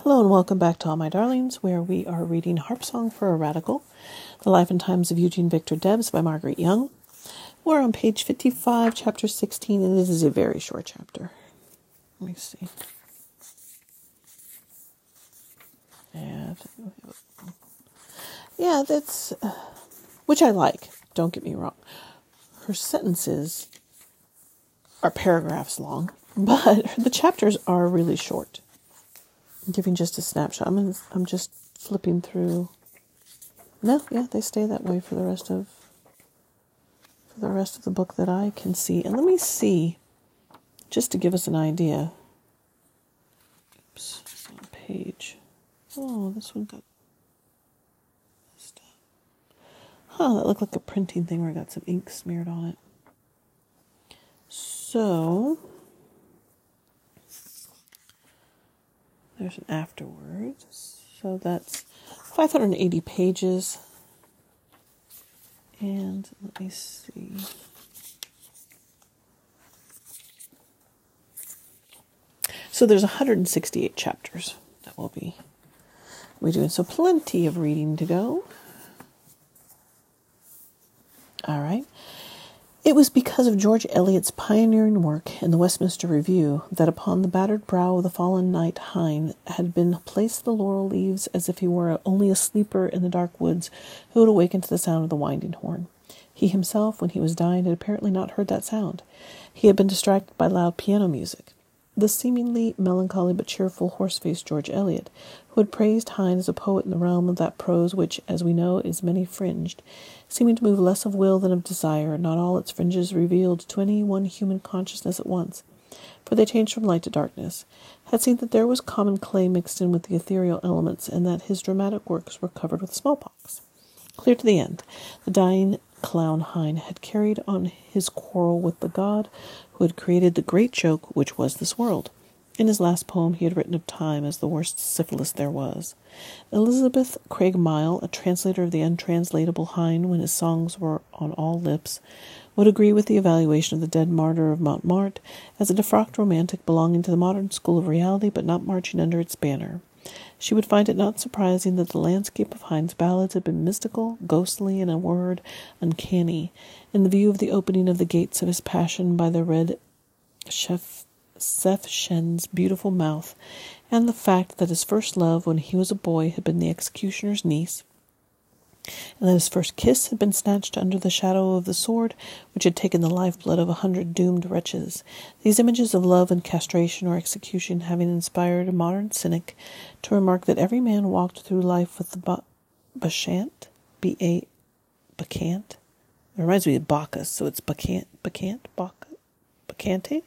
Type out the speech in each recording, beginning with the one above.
Hello and welcome back to All My Darlings, where we are reading Harp Song for a Radical, The Life and Times of Eugene Victor Debs by Margaret Young. We're on page 55, chapter 16, and this is a very short chapter. Let me see. Yeah, that's, which I like, don't get me wrong. Her sentences are paragraphs long, but the chapters are really short. I'm giving just a snapshot. I'm just flipping through. No, yeah, they stay that way for the rest of the book that I can see. And let me see, just to give us an idea. Oops, it's on page. Oh, this one got messed up. Huh, that looked like a printing thing where I got some ink smeared on it. So there's an afterwards. So that's 580 pages. And let me see. So there's 168 chapters that we'll be doing. So plenty of reading to go. All right. It was because of George Eliot's pioneering work in the Westminster Review that upon the battered brow of the fallen knight Heine had been placed the laurel leaves, as if he were only a sleeper in the dark woods who would awaken to the sound of the winding horn. He himself, when he was dying, had apparently not heard that sound. He had been distracted by loud piano music. The seemingly melancholy but cheerful horse-faced George Eliot, who had praised Heine as a poet in the realm of that prose which, as we know, is many-fringed, seeming to move less of will than of desire, not all its fringes revealed to any one human consciousness at once, for they changed from light to darkness, had seen that there was common clay mixed in with the ethereal elements, and that his dramatic works were covered with smallpox. Clear to the end, the dying clown Heine had carried on his quarrel with the god who had created the great joke which was this world. In his last poem he had written of time as the worst syphilis there was. Elizabeth Craig Mile, a translator of the untranslatable Heine when his songs were on all lips, would agree with the evaluation of the dead martyr of Montmartre as a defrocked romantic belonging to the modern school of reality but not marching under its banner. She would find it not surprising that the landscape of Heine's ballads had been mystical, ghostly, and, in a word, uncanny, in the view of the opening of the gates of his passion by the red Sefchen's beautiful mouth, and the fact that his first love when he was a boy had been the executioner's niece, and that his first kiss had been snatched under the shadow of the sword which had taken the lifeblood of 100 doomed wretches, these images of love and castration or execution having inspired a modern cynic to remark that every man walked through life with the Bacchant, Bacchant. It reminds me of Bacchus, so it's Bacchante, Bacchante,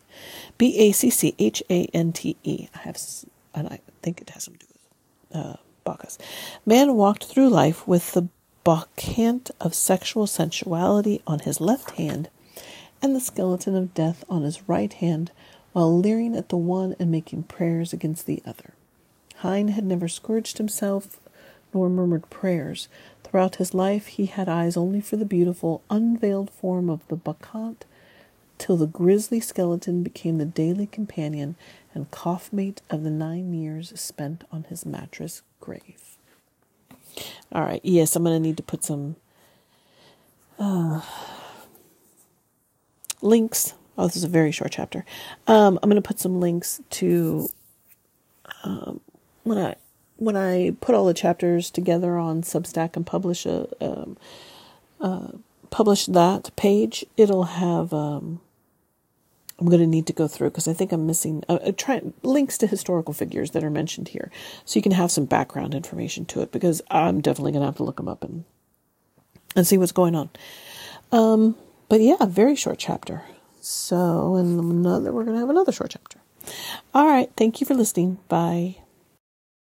Bacchante. I think it has something to do with Bacchus. Man walked through life with the Bacchant of sexual sensuality on his left hand and the skeleton of death on his right hand, while leering at the one and making prayers against the other. Heine had never scourged himself nor murmured prayers. Throughout his life he had eyes only for the beautiful, unveiled form of the Bacchant, till the grisly skeleton became the daily companion and cough-mate of the 9 years spent on his mattress grave. All right, yes, I'm going to need to put some links. Oh, this is a very short chapter. I'm going to put some links to when I put all the chapters together on Substack and publish that page. It'll have. I'm going to need to go through because I think I'm missing links to historical figures that are mentioned here, so you can have some background information to it, because I'm definitely going to have to look them up and see what's going on. But yeah, very short chapter. So, and we're going to have another short chapter. All right. Thank you for listening. Bye.